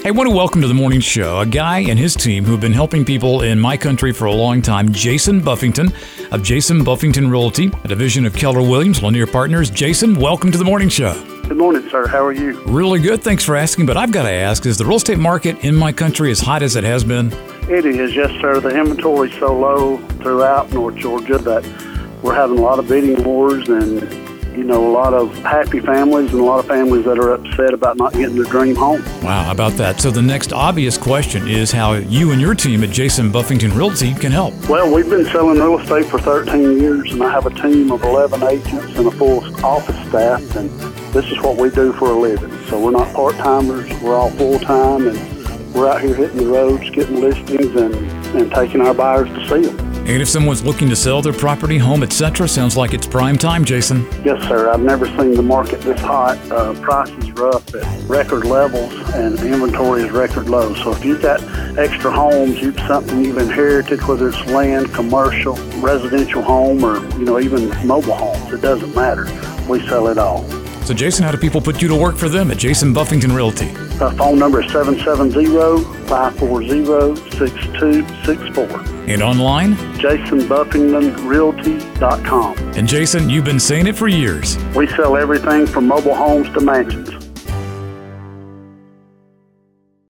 Hey, I want to welcome to the morning show a guy and his team who have been helping people in my country for a long time, Jason Buffington of Jason Buffington Realty, a division of Keller Williams, Lanier Partners. Jason, welcome to the morning show. Good morning, sir. How are you? Really good. Thanks for asking. But I've got to ask, is the real estate market in my country as hot as it has been? It is, yes, sir. The inventory is so low throughout North Georgia that we're having a lot of bidding wars and, a lot of happy families and a lot of families that are upset about not getting their dream home. Wow, how about that? So the next obvious question is how you and your team at Jason Buffington Realty can help. Well, we've been selling real estate for 13 years, and I have a team of 11 agents and a full office staff, and this is what we do for a living. So we're not part-timers, we're all full-time, and we're out here hitting the roads, getting listings, and taking our buyers to see them. And if someone's looking to sell their property, home, etc., sounds like it's prime time, Jason. Yes, sir. I've never seen the market this hot. Prices are up at record levels, and the inventory is record low. So if you've got extra homes, something you've inherited, whether it's land, commercial, residential home, or even mobile homes, it doesn't matter. We sell it all. So, Jason, how do people put you to work for them at Jason Buffington Realty? Phone number is 770-540-6264. And online? JasonBuffingtonRealty.com. And Jason, you've been saying it for years. We sell everything from mobile homes to mansions.